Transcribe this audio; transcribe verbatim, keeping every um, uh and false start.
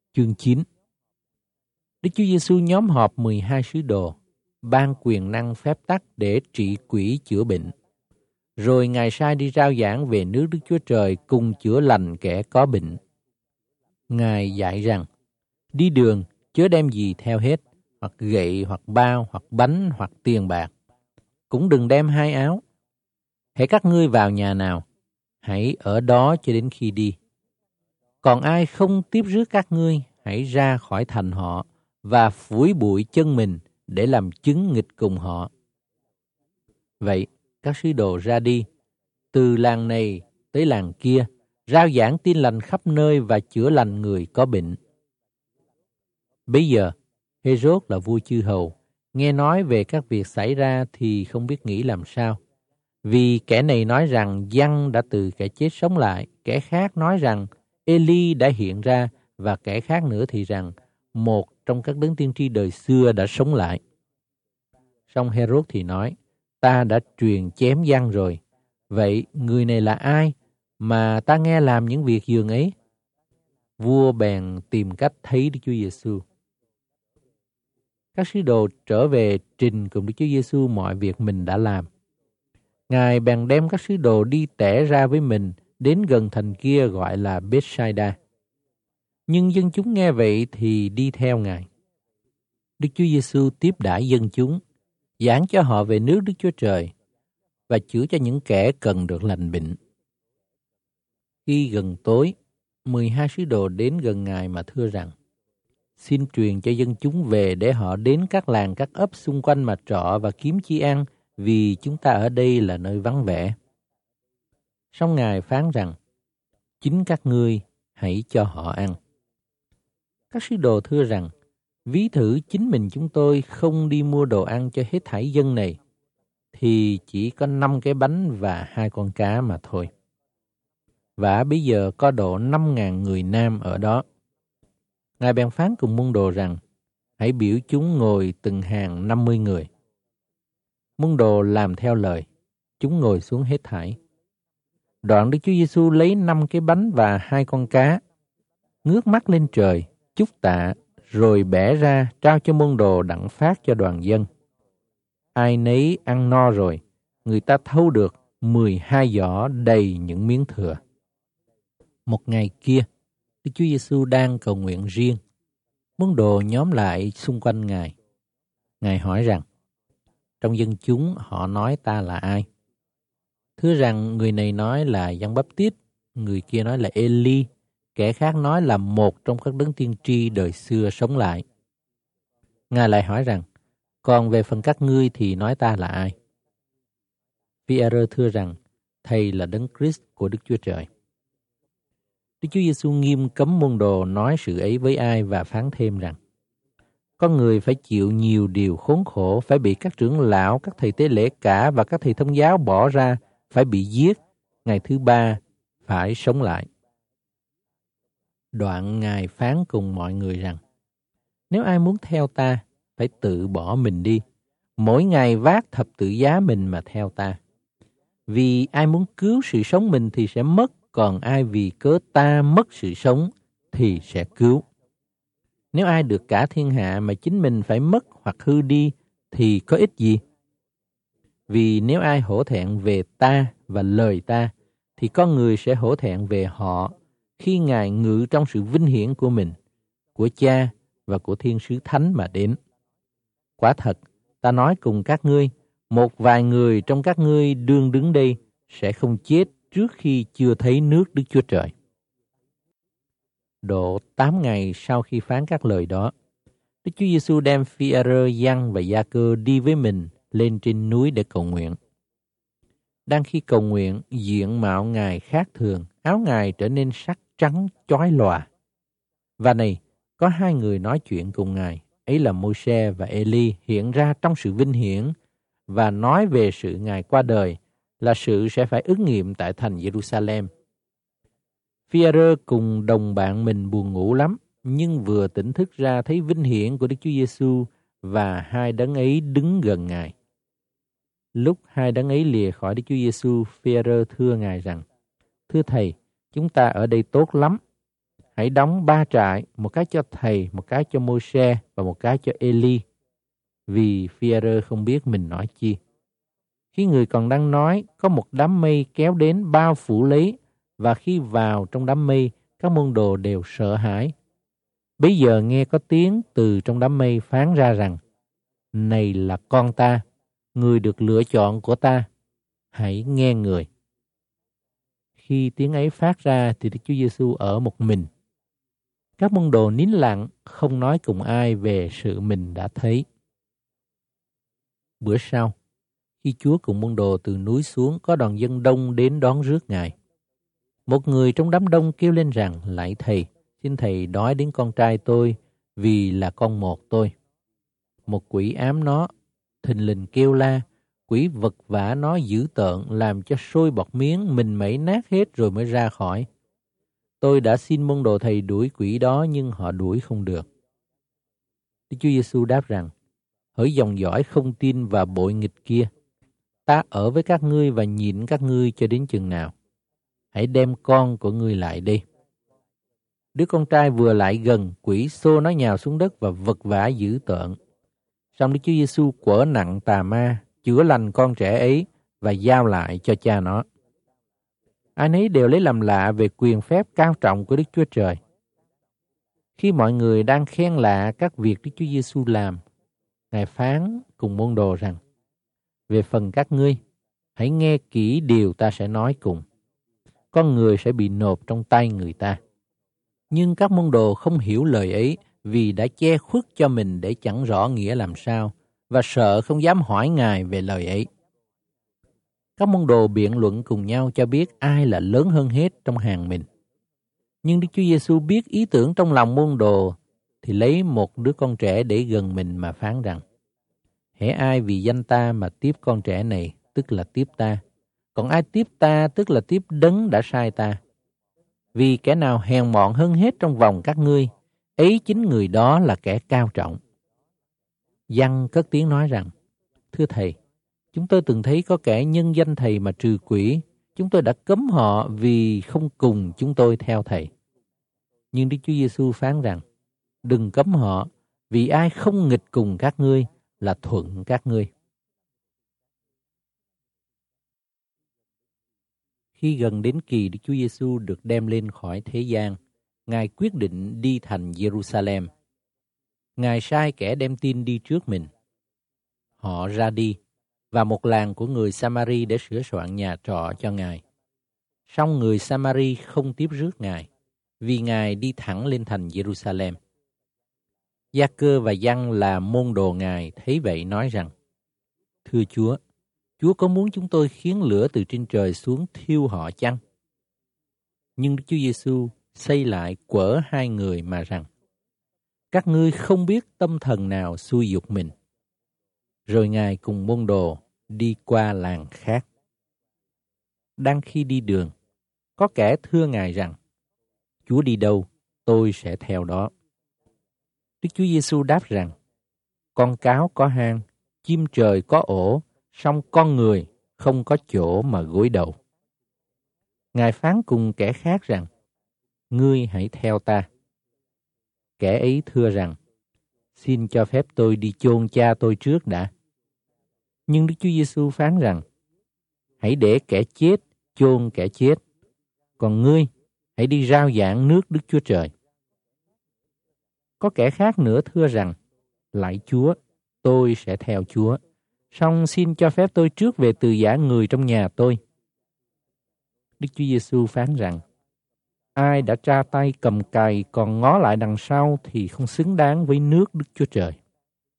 Chương chín. Đức Chúa Giêsu nhóm họp mười hai sứ đồ, ban quyền năng phép tắc để trị quỷ chữa bệnh. Rồi Ngài sai đi rao giảng về nước Đức Chúa Trời cùng chữa lành kẻ có bệnh. Ngài dạy rằng, đi đường chớ đem gì theo hết, hoặc gậy, hoặc bao, hoặc bánh, hoặc tiền bạc. Cũng đừng đem hai áo. Hễ các ngươi vào nhà nào, hãy ở đó cho đến khi đi. Còn ai không tiếp rước các ngươi, hãy ra khỏi thành họ và phủi bụi chân mình để làm chứng nghịch cùng họ. Vậy, các sứ đồ ra đi, từ làng này tới làng kia, rao giảng tin lành khắp nơi và chữa lành người có bệnh. Bây giờ, Hê-rốt là vua chư hầu, nghe nói về các việc xảy ra thì không biết nghĩ làm sao. Vì kẻ này nói rằng Giăng đã từ kẻ chết sống lại, kẻ khác nói rằng Ê-li đã hiện ra, và kẻ khác nữa thì rằng một trong các đấng tiên tri đời xưa đã sống lại. Song Hê-rốt thì nói, ta đã truyền chém Giăng rồi, vậy người này là ai mà ta nghe làm những việc dường ấy? Vua bèn tìm cách thấy Đức Chúa Giêsu. Các sứ đồ trở về trình cùng Đức Chúa Giêsu mọi việc mình đã làm. Ngài bèn đem các sứ đồ đi tẻ ra với mình đến gần thành kia gọi là Bethsaida. Nhưng dân chúng nghe vậy thì đi theo Ngài. Đức Chúa Giêsu tiếp đãi dân chúng, giảng cho họ về nước Đức Chúa Trời và chữa cho những kẻ cần được lành bệnh. Khi gần tối, mười hai sứ đồ đến gần Ngài mà thưa rằng, xin truyền cho dân chúng về để họ đến các làng các ấp xung quanh mà trọ và kiếm chi ăn, vì chúng ta ở đây là nơi vắng vẻ. Song Ngài phán rằng, chính các ngươi hãy cho họ ăn. Các sứ đồ thưa rằng, ví thử chính mình chúng tôi không đi mua đồ ăn cho hết thảy dân này, thì chỉ có năm cái bánh và hai con cá mà thôi. Và bây giờ có độ năm ngàn người nam ở đó. Ngài bèn phán cùng môn đồ rằng, hãy biểu chúng ngồi từng hàng năm mươi người. Môn đồ làm theo lời, chúng ngồi xuống hết thảy. Đoạn Đức Chúa Giêsu lấy năm cái bánh và hai con cá, ngước mắt lên trời, chúc tạ, rồi bẻ ra trao cho môn đồ đặng phát cho đoàn dân. Ai nấy ăn no rồi, người ta thâu được mười hai giỏ đầy những miếng thừa. Một ngày kia, Đức Chúa Giêsu đang cầu nguyện riêng. Môn đồ nhóm lại xung quanh Ngài. Ngài hỏi rằng, trong dân chúng họ nói ta là ai? Thưa rằng người này nói là Giăng Báp-tít, người kia nói là Ê-li, kẻ khác nói là một trong các đấng tiên tri đời xưa sống lại. Ngài lại hỏi rằng, còn về phần các ngươi thì nói ta là ai? Phi-e-rơ thưa rằng, thầy là đấng Christ của Đức Chúa Trời. Đức Chúa Giêsu nghiêm cấm môn đồ nói sự ấy với ai và phán thêm rằng, con người phải chịu nhiều điều khốn khổ, phải bị các trưởng lão, các thầy tế lễ cả và các thầy thông giáo bỏ ra, phải bị giết, ngày thứ ba phải sống lại. Đoạn Ngài phán cùng mọi người rằng, nếu ai muốn theo ta, phải tự bỏ mình đi, mỗi ngày vác thập tự giá mình mà theo ta. Vì ai muốn cứu sự sống mình thì sẽ mất, còn ai vì cớ ta mất sự sống thì sẽ cứu. Nếu ai được cả thiên hạ mà chính mình phải mất hoặc hư đi thì có ích gì? Vì nếu ai hổ thẹn về ta và lời ta, thì con người sẽ hổ thẹn về họ khi Ngài ngự trong sự vinh hiển của mình, của Cha và của thiên sứ thánh mà đến. Quả thật, ta nói cùng các ngươi, một vài người trong các ngươi đương đứng đây sẽ không chết trước khi chưa thấy nước Đức Chúa Trời. Độ tám ngày sau khi phán các lời đó, Đức Chúa Giêsu đem Phi-e-rơ, Giăng và Gia-cơ đi với mình lên trên núi để cầu nguyện. Đang khi cầu nguyện, diện mạo Ngài khác thường, áo Ngài trở nên sắc trắng chói lòa. Và này, có hai người nói chuyện cùng Ngài, ấy là Môi-se và Ê-li hiện ra trong sự vinh hiển và nói về sự Ngài qua đời là sự sẽ phải ứng nghiệm tại thành Giê-ru-sa-lem. Phi-e-rơ cùng đồng bạn mình buồn ngủ lắm, nhưng vừa tỉnh thức ra thấy vinh hiển của Đức Chúa Giêsu và hai đấng ấy đứng gần Ngài. Lúc hai đấng ấy lìa khỏi Đức Chúa Giêsu, Phi-e-rơ thưa Ngài rằng, thưa Thầy, chúng ta ở đây tốt lắm, hãy đóng ba trại, một cái cho thầy, một cái cho Môi-se và một cái cho Ê-li, vì Phi-e-rơ không biết mình nói chi. Khi người còn đang nói, có một đám mây kéo đến bao phủ lấy, và khi vào trong đám mây, các môn đồ đều sợ hãi. Bấy giờ nghe có tiếng từ trong đám mây phán ra rằng: Này là con ta, người được lựa chọn của ta, hãy nghe người. Khi tiếng ấy phát ra thì Đức Chúa Giêsu ở một mình. Các môn đồ nín lặng, không nói cùng ai về sự mình đã thấy. Bữa sau, khi Chúa cùng môn đồ từ núi xuống, có đoàn dân đông đến đón rước Ngài. Một người trong đám đông kêu lên rằng: Lạy Thầy, xin Thầy đói đến con trai tôi, vì là con một tôi. Một quỷ ám nó, thình lình kêu la, quỷ vật vã nó dữ tợn, làm cho sôi bọt miếng, mình mẩy nát hết rồi mới ra khỏi. Tôi đã xin môn đồ Thầy đuổi quỷ đó, nhưng họ đuổi không được. Đức Chúa Giêsu đáp rằng: Hỡi dòng dõi không tin và bội nghịch kia, ta ở với các ngươi và nhịn các ngươi cho đến chừng nào? Hãy đem con của ngươi lại đây. Đứa con trai vừa lại gần, quỷ xô nó nhào xuống đất và vật vã dữ tợn. Song Đức Chúa Giêsu quở nặng tà ma, chữa lành con trẻ ấy và giao lại cho cha nó. Ai nấy đều lấy làm lạ về quyền phép cao trọng của Đức Chúa Trời. Khi mọi người đang khen lạ các việc Đức Chúa Giêsu làm, Ngài phán cùng môn đồ rằng: Về phần các ngươi, hãy nghe kỹ điều ta sẽ nói cùng. Con người sẽ bị nộp trong tay người ta. Nhưng các môn đồ không hiểu lời ấy, vì đã che khuất cho mình để chẳng rõ nghĩa làm sao, và sợ không dám hỏi Ngài về lời ấy. Các môn đồ biện luận cùng nhau cho biết ai là lớn hơn hết trong hàng mình. Nhưng Đức Chúa Giêsu biết ý tưởng trong lòng môn đồ, thì lấy một đứa con trẻ để gần mình mà phán rằng: Hễ ai vì danh ta mà tiếp con trẻ này, tức là tiếp ta. Còn ai tiếp ta, tức là tiếp đấng đã sai ta. Vì kẻ nào hèn mọn hơn hết trong vòng các ngươi, ấy chính người đó là kẻ cao trọng. Giăng cất tiếng nói rằng: Thưa Thầy, chúng tôi từng thấy có kẻ nhân danh Thầy mà trừ quỷ. Chúng tôi đã cấm họ vì không cùng chúng tôi theo Thầy. Nhưng Đức Chúa Giêsu phán rằng: Đừng cấm họ, vì ai không nghịch cùng các ngươi là thuận các ngươi. Khi gần đến kỳ Đức Chúa Giêsu được đem lên khỏi thế gian, Ngài quyết định đi thành Giê-ru-sa-lem. Ngài sai kẻ đem tin đi trước mình. Họ ra đi vào một làng của người Sa-ma-ri để sửa soạn nhà trọ cho Ngài. Song người Sa-ma-ri không tiếp rước Ngài, vì Ngài đi thẳng lên thành Giê-ru-sa-lem. Gia-cơ và Giăng là môn đồ Ngài thấy vậy nói rằng: Thưa Chúa, Chúa có muốn chúng tôi khiến lửa từ trên trời xuống thiêu họ chăng? Nhưng Đức Chúa Giêsu xây lại quở hai người mà rằng: Các ngươi không biết tâm thần nào xui dục mình. Rồi Ngài cùng môn đồ đi qua làng khác. Đang khi đi đường, có kẻ thưa Ngài rằng: Chúa đi đâu, tôi sẽ theo đó. Đức Chúa Giêsu đáp rằng: Con cáo có hang, chim trời có ổ, song con người không có chỗ mà gối đầu. Ngài phán cùng kẻ khác rằng: Ngươi hãy theo ta. Kẻ ấy thưa rằng: Xin cho phép tôi đi chôn cha tôi trước đã. Nhưng Đức Chúa Giêsu phán rằng: Hãy để kẻ chết chôn kẻ chết, còn ngươi hãy đi rao giảng nước Đức Chúa Trời. Có kẻ khác nữa thưa rằng: Lạy Chúa, tôi sẽ theo Chúa, song xin cho phép tôi trước về từ giã người trong nhà tôi. Đức Chúa Giêsu phán rằng: Ai đã tra tay cầm cày còn ngó lại đằng sau thì không xứng đáng với nước Đức Chúa Trời.